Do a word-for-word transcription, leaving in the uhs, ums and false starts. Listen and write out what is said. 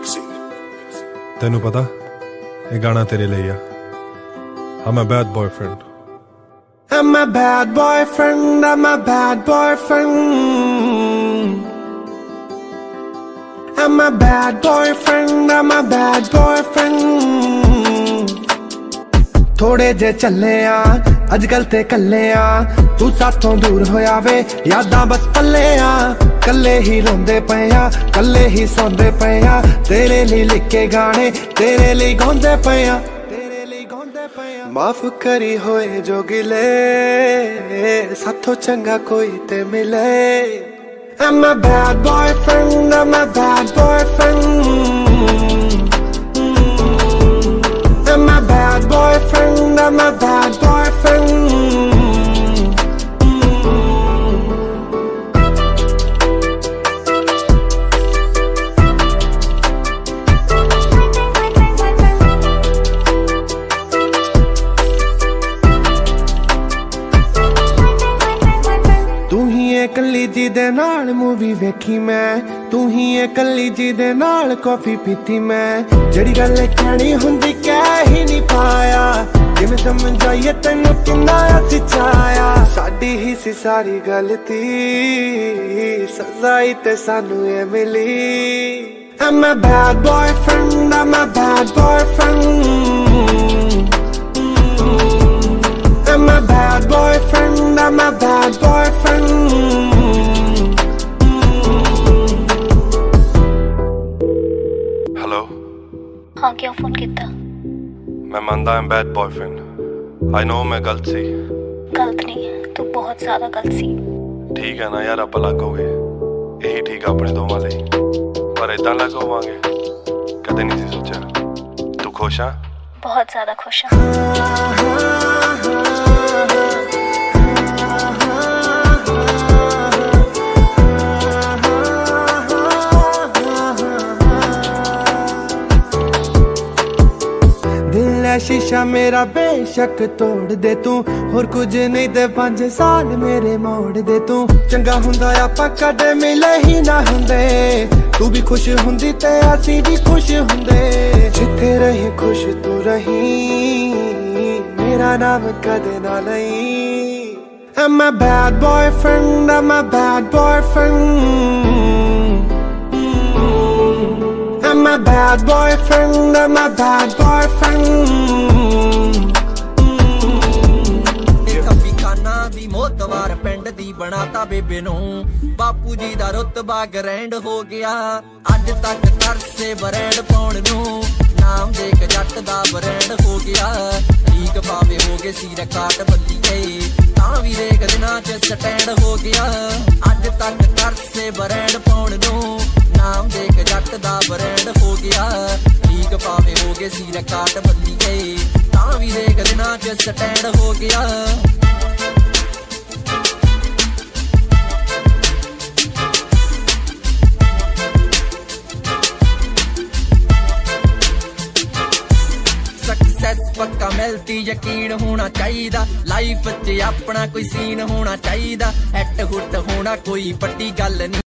तेनू पता ये गाना तेरे लिए आ। I'm a bad boyfriend. I'm a bad boyfriend, I'm a bad boyfriend. I'm a bad boyfriend, I'm a bad boyfriend. थोड़े जे चले आ अजकल ते कल्ले आ, तू साथों दूर होया वे यादां बस पल्ले आ। कल्ले ही रोंदे पे आ, कल्ले ही सौंदे पे आ, तेरे लिए लिखे गाने तेरे लिए गाउंदे पे आ, तेरे लिए गाउंदे पे आ। माफ करी होए जो गिले साथों चंगा कोई ते मिले। I'm a bad boyfriend, I'm a bad boyfriend. I'm a bad boyfriend, I'm a bad boyfriend. तू ही है कल्ली जी दे नाल मूवी वेखी मैं, तू ही है कल्ली जी दे नाल कॉफी पीती मैं। जड़ी गल कहनी हुंदी कह ही नहीं पाया, जिवें समझाइए तेनू किन्ना सिचाया। साडी ही सी सारी गलती, सजाई ते सानू ए मिली। I'm a bad boyfriend, I'm a bad boyfriend. I'm a bad boyfriend, I'm a bad boyfriend. Hello. हाँ क्या फोन किया? मैं मानता हूँ बैड बॉयफ्रेंड। आई नो मैं गलत सी। गलत नहीं, तू बहुत ज्यादा गलत सी। ठीक है ना यार, आप अलग हो गए, यही ठीक अपने दोवां लई। पर इदां अलग होवांगे कदे नहीं सी सोचा। तू खुश आ? बहुत ज्यादा खुश हाँ। शीशा मेरा बेशक तोड़ दे तू, होर कुछ नहीं दे पांच साल मेरे मोड़ दे तू। चंगा हुंदा आपां कदे मिले ही ना हुंदे, तू भी खुश हुंदी ते असी भी खुश हुंदे। जिथे रही खुश तू रही, मेरा नाम कदे ना लई। I'm a bad boyfriend, I'm a bad boyfriend. I'm a bad boyfriend, I'm a bad boyfriend. ਦੀ ਮੋਤਵਾਰ ਪਿੰਡ ਦੀ ਬਣਾਤਾ ਬੇਬੇ ਨੂੰ, ਬਾਪੂ ਜੀ ਦਾ ਰੁਤਬਾ ਗ੍ਰੈਂਡ ਹੋ ਗਿਆ। ਅੱਜ ਤੱਕ ਤਰਸੇ ਬਰੈਂਡ ਪਾਉਣ ਨੂੰ, ਨਾਮ ਦੇਖ ਜੱਟ ਦਾ ਬਰੈਂਡ ਹੋ ਗਿਆ। ਠੀਕ ਪਾਵੇ ਹੋ ਗਏ ਸੀ ਰਿਕਾਰਡ ਬੱਲੀ ਗਏ, ਤਾਂ ਵੀ ਰੇਕ ਦਿਨਾਂ ਚ ਸਟੈਂਡ ਹੋ ਗਿਆ। ਅੱਜ ਤੱਕ ਤਰਸੇ ਬਰੈਂਡ ਪਾਉਣ ਨੂੰ, ਨਾਮ ਦੇਖ ਜੱਟ ਦਾ ਬਰੈਂਡ ਹੋ ਗਿਆ। ਠੀਕ ਪਾਵੇ ਹੋ ਗਏ ਸੀ ਰਿਕਾਰਡ ਬੱਲੀ ਗਏ, ਤਾਂ ਵੀ ਰੇਕ ਦਿਨਾਂ ਚ ਸਟੈਂਡ ਹੋ ਗਿਆ। पक्का मिलती यकीन होना चाहिए, लाइफ च अपना कोई सीन होना चाहिए। हैट हुट होना कोई पट्टी गल नहीं।